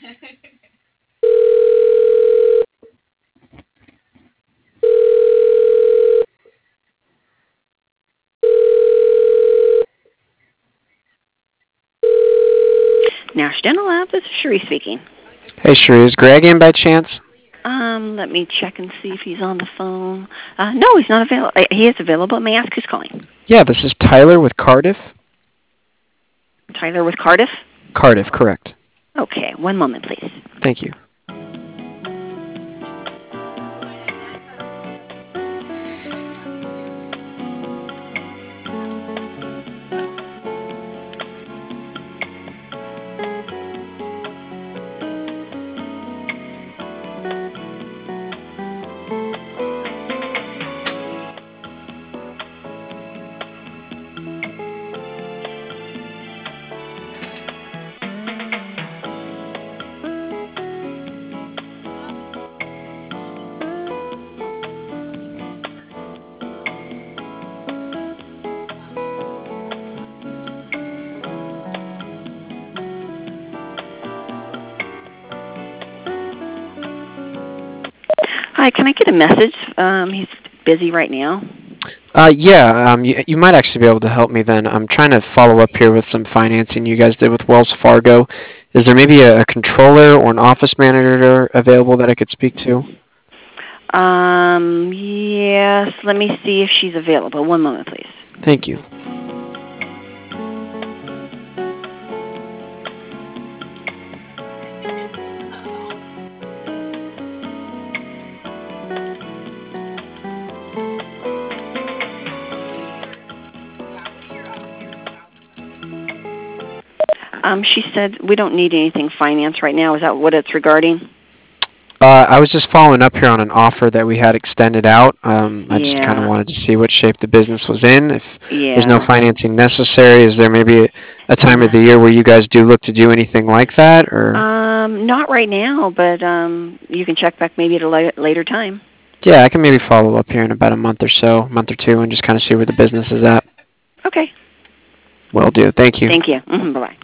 Nash Dental Lab, this is Cherie speaking. Hey, Sheree, is Greg in by chance? Let me check and see if he's on the phone. No, he's not available. He is available. May I ask who's calling? Yeah, this is Tyler with Cardiff. Tyler with Cardiff? Cardiff, correct. Okay, one moment, please. Thank you. Hi, can I get a message? He's busy right now. You might actually be able to help me then. I'm trying to follow up here with some financing you guys did with Wells Fargo. Is there maybe a controller or an office manager available that I could speak to? Yes, let me see if she's available. One moment, please. Thank you. She said we don't need anything financed right now. Is that what it's regarding? I was just following up here on an offer that we had extended out. I just kind of Yeah. wanted to see what shape the business was in. If there's no Yeah. financing necessary, is there maybe a time of the year where you guys do look to do anything like that, or? Not right now, but you can check back maybe at a later time. Yeah, I can maybe follow up here in about a month or so, month or two, and just kind of see where the business is at. Okay. Will do. Thank you. Thank you. Bye-bye.